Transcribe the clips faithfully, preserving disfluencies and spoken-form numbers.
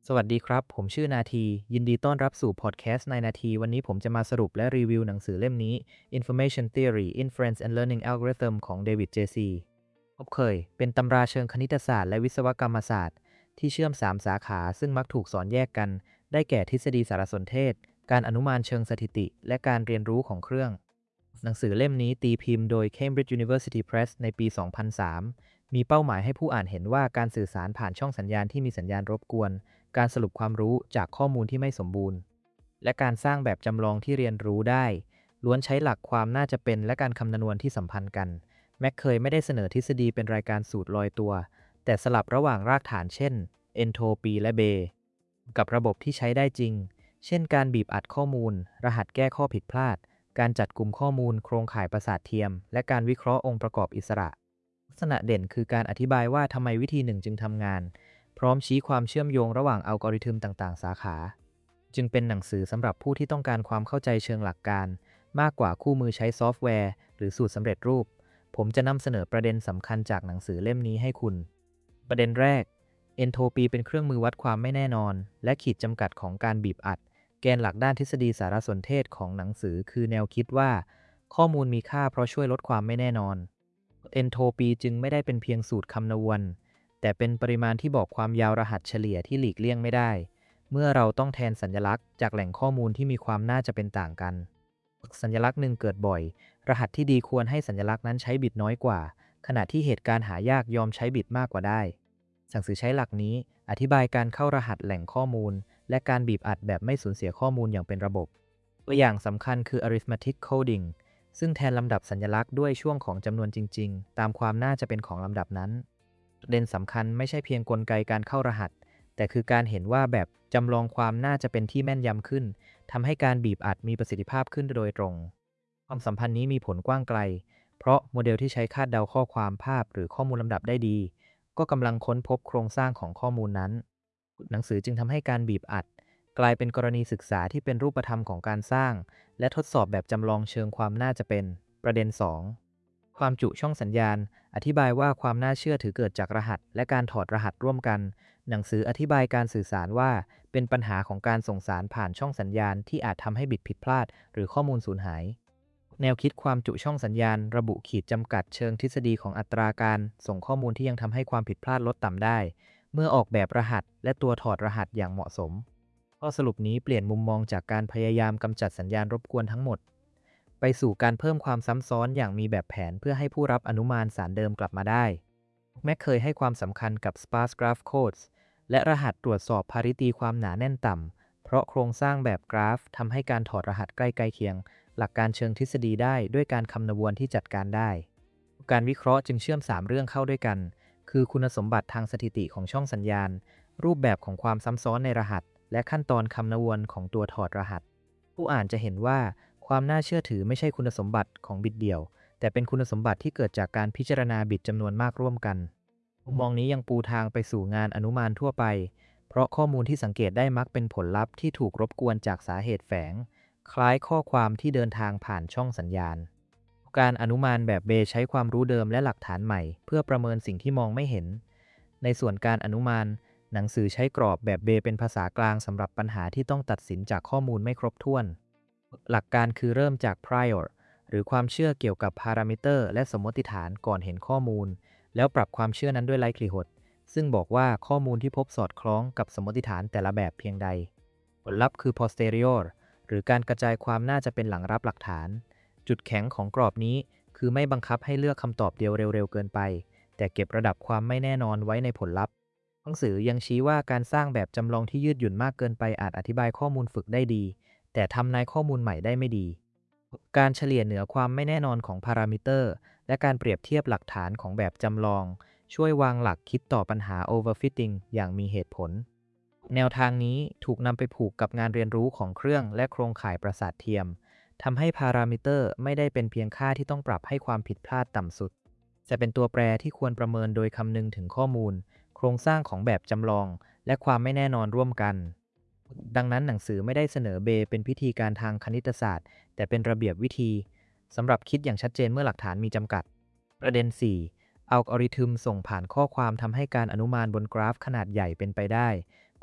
สวัสดีครับผมชื่อนาทียินดีต้อนรับสู่พอดแคสต์ในนาทีวันนี้ผมจะมาสรุปและรีวิวหนังสือเล่มนี้ Information Theory Inference and Learning Algorithm ของเดวิดเจซีพบเคยเป็นตำราเชิงคณิตศาสตร์และวิศวกรรมศาสตร์ที่เชื่อมสามสาขาซึ่งมักถูกสอนแยกกันได้แก่ทฤษฎีสารสนเทศการอนุมานเชิงสถิติและการเรียนรู้ของเครื่องหนังสือเล่มนี้ตีพิมพ์โดย Cambridge University Press ในปี สองพันสาม มีเป้าหมายให้ผู้อ่านเห็นว่าการสื่อสารผ่านช่องสัญญาณที่มีสัญญาณรบกวนการสรุปความรู้จากข้อมูลที่ไม่สมบูรณ์และการสร้างแบบจำลองที่เรียนรู้ได้ล้วนใช้หลักความน่าจะเป็นและการคำนวณที่สัมพันธ์กันแม็กเคยไม่ได้เสนอทฤษฎีเป็นรายการสูตรลอยตัวแต่สลับระหว่างรากฐานเช่นเอนโทปีและเบกับระบบที่ใช้ได้จริงเช่นการบีบอัดข้อมูลรหัสแก้ข้อผิดพลาดการจัดกลุ่มข้อมูลโครงข่ายประสาทเทียมและการวิเคราะห์องค์ประกอบอิสระลักษณะเด่นคือการอธิบายว่าทำไมวิธีหนึ่งจึงทำงานพร้อมชี้ความเชื่อมโยงระหว่างอัลกอริทึมต่างๆสาขาจึงเป็นหนังสือสำหรับผู้ที่ต้องการความเข้าใจเชิงหลักการมากกว่าคู่มือใช้ซอฟต์แวร์หรือสูตรสำเร็จรูปผมจะนำเสนอประเด็นสำคัญจากหนังสือเล่มนี้ให้คุณประเด็นแรกเอนโทปีเป็นเครื่องมือวัดความไม่แน่นอนและขีดจำกัดของการบีบอัดแกนหลักด้านทฤษฎีสารสนเทศของหนังสือคือแนวคิดว่าข้อมูลมีค่าเพราะช่วยลดความไม่แน่นอนเอนโทปีจึงไม่ได้เป็นเพียงสูตรคำนวณแต่เป็นปริมาณที่บอกความยาวรหัสเฉลี่ยที่หลีกเลี่ยงไม่ได้เมื่อเราต้องแทนสัญลักษณ์จากแหล่งข้อมูลที่มีความน่าจะเป็นต่างกันสัญลักษณ์หนึ่งเกิดบ่อยรหัสที่ดีควรให้สัญลักษณ์นั้นใช้บิตน้อยกว่าขณะที่เหตุการณ์หายากยอมใช้บิตมากกว่าได้หนังสือใช้หลักนี้อธิบายการเข้ารหัสแหล่งข้อมูลและการบีบอัดแบบไม่สูญเสียข้อมูลอย่างเป็นระบบตัวอย่างสำคัญคือ arithmetic coding ซึ่งแทนลำดับสัญลักษณ์ด้วยช่วงของจำนวนจริงๆตามความน่าจะเป็นของลำดับนั้นประเด็นสำคัญไม่ใช่เพียงกลไกการเข้ารหัสแต่คือการเห็นว่าแบบจำลองความน่าจะเป็นที่แม่นยำขึ้นทำให้การบีบอัดมีประสิทธิภาพขึ้นโดยตรงความสัมพันธ์นี้มีผลกว้างไกลเพราะโมเดลที่ใช้คาดเดาข้อความภาพหรือข้อมูลลำดับได้ดีก็กำลังค้นพบโครงสร้างของข้อมูลนั้นหนังสือจึงทำให้การบีบอัดกลายเป็นกรณีศึกษาที่เป็นรูปธรรมของการสร้างและทดสอบแบบจำลองเชิงความน่าจะเป็นประเด็นสองความจุช่องสัญญาณอธิบายว่าความน่าเชื่อถือเกิดจากรหัสและการถอดรหัสร่วมกันหนังสืออธิบายการสื่อสารว่าเป็นปัญหาของการส่งสารผ่านช่องสัญญาณที่อาจทำให้บิตผิดพลาดหรือข้อมูลสูญหายแนวคิดความจุช่องสัญญาณระบุขีดจำกัดเชิงทฤษฎีของอัตราการส่งข้อมูลที่ยังทำให้ความผิดพลาดลดต่ำได้เมื่อออกแบบรหัสและตัวถอดรหัสอย่างเหมาะสมข้อสรุปนี้เปลี่ยนมุมมองจากการพยายามกำจัดสัญญาณรบกวนทั้งหมดไปสู่การเพิ่มความซ้ำซ้อนอย่างมีแบบแผนเพื่อให้ผู้รับอนุมานสารเดิมกลับมาได้แม้เคยให้ความสำคัญกับ sparse graph codes และรหัสตรวจสอบ parity ความหนาแน่นต่ำเพราะโครงสร้างแบบกราฟทำให้การถอดรหัสใกล้ๆเคียงหลักการเชิงทฤษฎีได้ด้วยการคำนวณที่จัดการได้การวิเคราะห์จึงเชื่อมสามเรื่องเข้าด้วยกันคือคุณสมบัติทางสถิติของช่องสัญญาณรูปแบบของความซ้ำซ้อนในรหัสและขั้นตอนคำนวณของตัวถอดรหัสผู้อ่านจะเห็นว่าความน่าเชื่อถือไม่ใช่คุณสมบัติของบิตเดี่ยวแต่เป็นคุณสมบัติที่เกิดจากการพิจารณาบิตจำนวนมากร่วมกันมุมมองนี้ยังปูทางไปสู่งานอนุมานทั่วไปเพราะข้อมูลที่สังเกตได้มักเป็นผลลัพธ์ที่ถูกรบกวนจากสาเหตุแฝงคล้ายข้อความที่เดินทางผ่านช่องสัญญาณการอนุมานแบบเบใช้ความรู้เดิมและหลักฐานใหม่เพื่อประเมินสิ่งที่มองไม่เห็นในส่วนการอนุมานหนังสือใช้กรอบแบบเบเป็นภาษากลางสำหรับปัญหาที่ต้องตัดสินจากข้อมูลไม่ครบถ้วนหลักการคือเริ่มจาก prior หรือความเชื่อเกี่ยวกับพารามิเตอร์และสมมติฐานก่อนเห็นข้อมูลแล้วปรับความเชื่อนั้นด้วย likelihood ซึ่งบอกว่าข้อมูลที่พบสอดคล้องกับสมมติฐานแต่ละแบบเพียงใดผลลัพธ์คือ posterior หรือการกระจายความน่าจะเป็นหลังรับหลักฐานจุดแข็งของกรอบนี้คือไม่บังคับให้เลือกคำตอบเดียวเร็วๆเกินไปแต่เก็บระดับความไม่แน่นอนไว้ในผลลัพธ์หนังสือยังชี้ว่าการสร้างแบบจำลองที่ยืดหยุ่นมากเกินไปอาจอธิบายข้อมูลฝึกได้ดีแต่ทำนายข้อมูลใหม่ได้ไม่ดีการเฉลี่ยเหนือความไม่แน่นอนของพารามิเตอร์และการเปรียบเทียบหลักฐานของแบบจำลองช่วยวางหลักคิดต่อปัญหา overfitting อย่างมีเหตุผลแนวทางนี้ถูกนำไปผูกกับงานเรียนรู้ของเครื่องและโครงข่ายประสาทเทียมทำให้พารามิเตอร์ไม่ได้เป็นเพียงค่าที่ต้องปรับให้ความผิดพลาดต่ำสุดจะเป็นตัวแปรที่ควรประเมินโดยคำนึงถึงข้อมูลโครงสร้างของแบบจำลองและความไม่แน่นอนร่วมกันดังนั้นหนังสือไม่ได้เสนอเบเป็นพิธีการทางคณิตศาสตร์แต่เป็นระเบียบวิธีสำหรับคิดอย่างชัดเจนเมื่อหลักฐานมีจำกัดประเด็นสี่อัลกอริทึมส่งผ่านข้อความทำให้การอนุมานบนกราฟขนาดใหญ่เป็นไปได้ค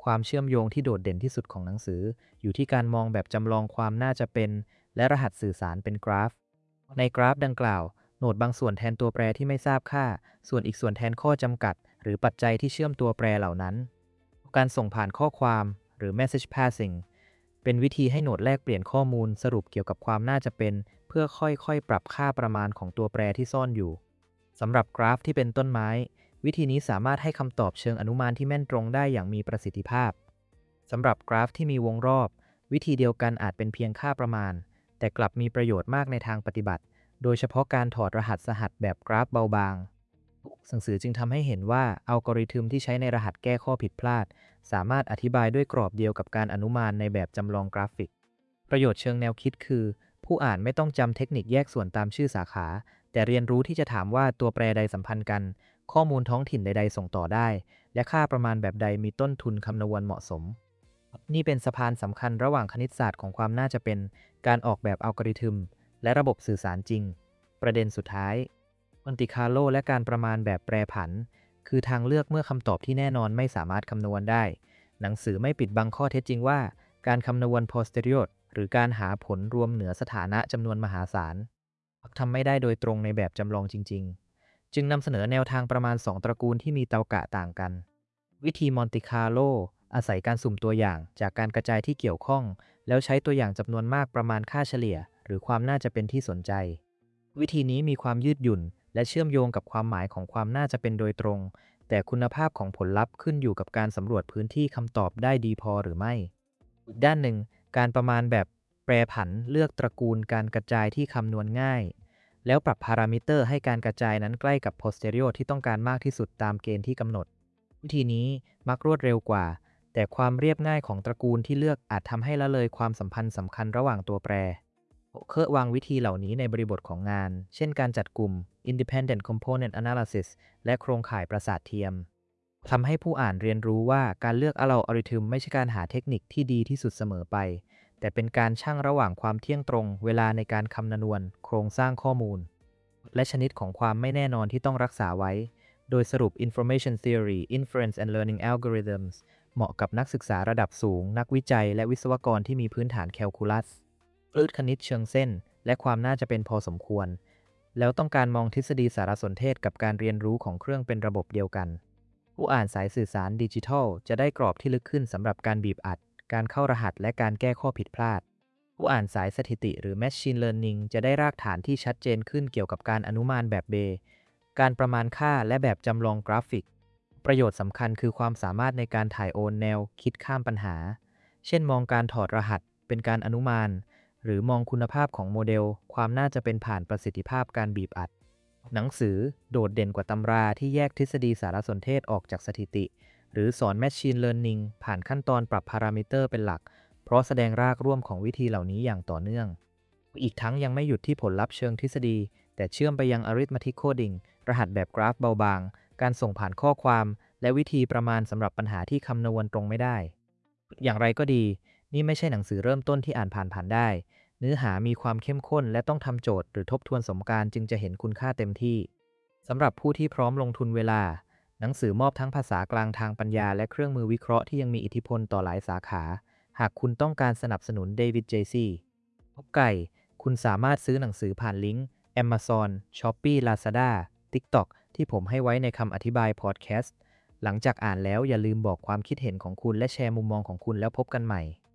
ความเชื่อมโยงที่โดดเด่นที่สุดของหนังสืออยู่ที่การมองแบบจำลองความน่าจะเป็นและรหัสสื่อสารเป็นกราฟในกราฟดังกล่าวโหนดบางส่วนแทนตัวแปรที่ไม่ทราบค่าส่วนอีกส่วนแทนข้อจำกัดหรือปัจจัยที่เชื่อมตัวแปรเหล่านั้นการส่งผ่านข้อความหรือ message passing เป็นวิธีให้โหนดแลกเปลี่ยนข้อมูลสรุปเกี่ยวกับความน่าจะเป็นเพื่อค่อยๆปรับค่าประมาณของตัวแปรที่ซ่อนอยู่สำหรับกราฟที่เป็นต้นไม้วิธีนี้สามารถให้คำตอบเชิงอนุมานที่แม่นตรงได้อย่างมีประสิทธิภาพสำหรับกราฟที่มีวงรอบวิธีเดียวกันอาจเป็นเพียงค่าประมาณแต่กลับมีประโยชน์มากในทางปฏิบัติโดยเฉพาะการถอดรหัสสหัสแบบกราฟเบาบางหนังสือจึงทำให้เห็นว่าอัลกอริทึมที่ใช้ในรหัสแก้ข้อผิดพลาดสามารถอธิบายด้วยกรอบเดียวกับการอนุมานในแบบจำลองกราฟิกประโยชน์เชิงแนวคิดคือผู้อ่านไม่ต้องจำเทคนิคแยกส่วนตามชื่อสาขาแต่เรียนรู้ที่จะถามว่าตัวแปรใดสัมพันธ์กันข้อมูลท้องถิ่นใดๆส่งต่อได้และค่าประมาณแบบใดมีต้นทุนคำนวณเหมาะสมนี่เป็นสะพานสำคัญระหว่างคณิตศาสตร์ของความน่าจะเป็นการออกแบบอัลกอริทึมและระบบสื่อสารจริงประเด็นสุดท้ายมอนติคาร์โลและการประมาณแบบแปรผันคือทางเลือกเมื่อคำตอบที่แน่นอนไม่สามารถคำนวณได้หนังสือไม่ปิดบังข้อเท็จจริงว่าการคำนวณ posterior หรือการหาผลรวมเหนือสถานะจำนวนมหาศาลทำไม่ได้โดยตรงในแบบจำลองจริงๆจึงนำเสนอแนวทางประมาณสองตระกูลที่มีเตากะต่างกันวิธีมอนติคาร์โลอาศัยการสุ่มตัวอย่างจากการกระจายที่เกี่ยวข้องแล้วใช้ตัวอย่างจำนวนมากประมาณค่าเฉลี่ยหรือความน่าจะเป็นที่สนใจวิธีนี้มีความยืดหยุ่นและเชื่อมโยงกับความหมายของความน่าจะเป็นโดยตรงแต่คุณภาพของผลลัพธ์ขึ้นอยู่กับการสำรวจพื้นที่คำตอบได้ดีพอหรือไม่อีกด้านหนึ่งการประมาณแบบแปรผันเลือกตระกูลการกระจายที่คำนวณง่ายแล้วปรับพารามิเตอร์ให้การกระจายนั้นใกล้กับ posterior ที่ต้องการมากที่สุดตามเกณฑ์ที่กำหนดวิธีนี้มักรวดเร็วกว่าแต่ความเรียบง่ายของตระกูลที่เลือกอาจทำให้ละเลยความสัมพันธ์สำคัญระหว่างตัวแปรเคอวางวิธีเหล่านี้ในบริบทของงานเช่นการจัดกลุ่ม independent component analysis และโครงข่ายประสาทเทียมทำให้ผู้อ่านเรียนรู้ว่าการเลือกอัลกอริทึมไม่ใช่การหาเทคนิคที่ดีที่สุดเสมอไปแต่เป็นการชั่งระหว่างความเที่ยงตรงเวลาในการคำนวณโครงสร้างข้อมูลและชนิดของความไม่แน่นอนที่ต้องรักษาไว้โดยสรุป information theory inference and learning algorithms เหมาะกับนักศึกษาระดับสูงนักวิจัยและวิศวกรที่มีพื้นฐานแคลคูลัสคลื่นคณิตเชิงเส้นและความน่าจะเป็นพอสมควรแล้วต้องการมองทฤษฎีสารสนเทศกับการเรียนรู้ของเครื่องเป็นระบบเดียวกันผู้อ่านสายสื่อสารดิจิทัลจะได้กรอบที่ลึกขึ้นสำหรับการบีบอัดการเข้ารหัสและการแก้ข้อผิดพลาดผู้อ่านสายสถิติหรือ Machine Learning จะได้รากฐานที่ชัดเจนขึ้นเกี่ยวกับการอนุมานแบบเบย์การประมาณค่าและแบบจำลองกราฟิกประโยชน์สำคัญคือความสามารถในการถ่ายโอนแนวคิดข้ามปัญหาเช่นมองการถอดรหัสเป็นการอนุมานหรือมองคุณภาพของโมเดลความน่าจะเป็นผ่านประสิทธิภาพการบีบอัดหนังสือโดดเด่นกว่าตำราที่แยกทฤษฎีสารสนเทศออกจากสถิติหรือสอน Machine Learning ผ่านขั้นตอนปรับพารามิเตอร์เป็นหลักเพราะแสดงรากร่วมของวิธีเหล่านี้อย่างต่อเนื่องอีกทั้งยังไม่หยุดที่ผลลัพธ์เชิงทฤษฎีแต่เชื่อมไปยัง Arithmetic Coding รหัสแบบกราฟเบาบางการส่งผ่านข้อความและวิธีประมาณสำหรับปัญหาที่คำนวณตรงไม่ได้อย่างไรก็ดีนี่ไม่ใช่หนังสือเริ่มต้นที่อ่านผ่านๆได้เนื้อหามีความเข้มข้นและต้องทำโจทย์หรือทบทวนสมการจึงจะเห็นคุณค่าเต็มที่สำหรับผู้ที่พร้อมลงทุนเวลาหนังสือมอบทั้งภาษากลางทางปัญญาและเครื่องมือวิเคราะห์ที่ยังมีอิทธิพลต่อหลายสาขาหากคุณต้องการสนับสนุนเดวิด เจ ซี พบไก่คุณสามารถซื้อหนังสือผ่านลิงก์ Amazon Shopee Lazada TikTok ที่ผมให้ไว้ในคำอธิบายพอดแคสต์หลังจากอ่านแล้วอย่าลืมบอกความคิดเห็นของคุณและแชร์มุมมองของคุณแล้วพบกันใหม่